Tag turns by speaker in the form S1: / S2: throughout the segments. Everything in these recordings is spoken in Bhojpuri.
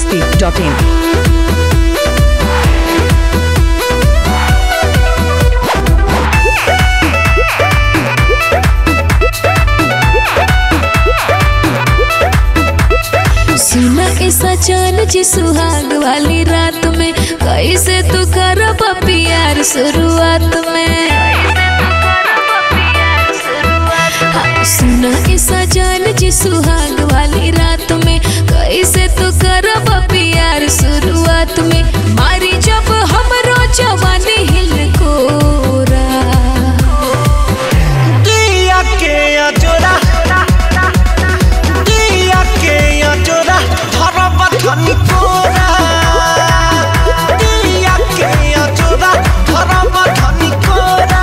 S1: biharmasti.in।
S2: सुना ऐसा चाल जी सुहाग वाली रात में कैसे तू करब प्यार शुरुआत में। सुना ऐसा चाल जी सुहाग वाली रात में कैसे तू करब प्यार शुरुआत में। मारी जब हमरो जवानी हिल कोरा
S3: दिया के अजोरा धनी कोरा दिया के अजोरा धरब धनी कोरा।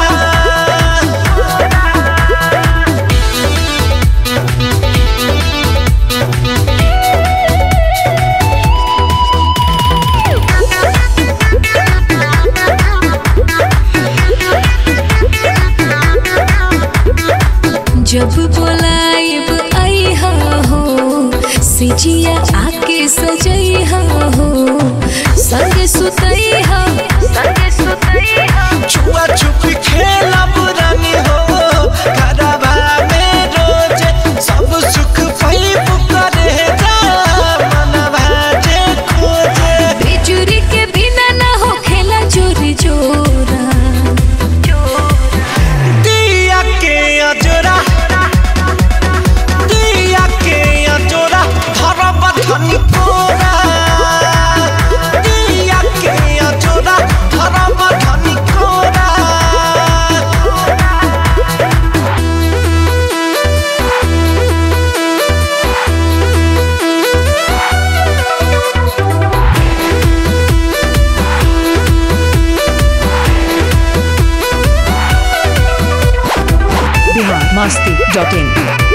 S2: जब बोलाइब आइहा हो सिजिया आके सजइहा हो संग सुतइहा
S3: छुआ छुपी खेलब रानी हो घरवा में रोज सब सुख पैब करे जा मनवा जे खोजे।
S2: बिजुरी के बिना ना हो खेला जोरी जोरा
S3: दिया के अजोरा धनी कोरा दिया के अजोरा धरब धनी कोरा।
S1: biharmasti.in।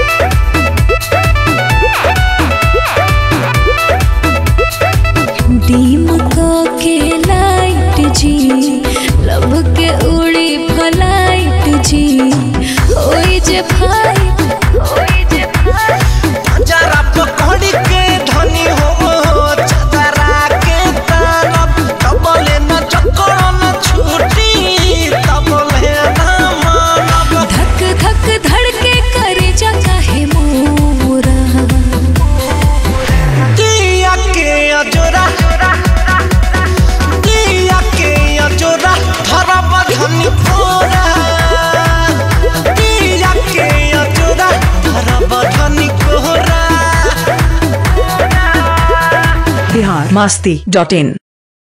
S2: डीम के लाइट जी लब के उड़ी फ्लाइट जी होई जे भाई
S3: जरा पकड़ के धनी हो चदरा के तालब तबले न चक्कर न छूटी तबले न मानब।
S2: धक धक धड़के करे जा काहे मोरा
S3: दिया के अजोरा धरब धनी कोरा दिया के अजोरा धरब धनी कोरा।
S1: biharmasti.in।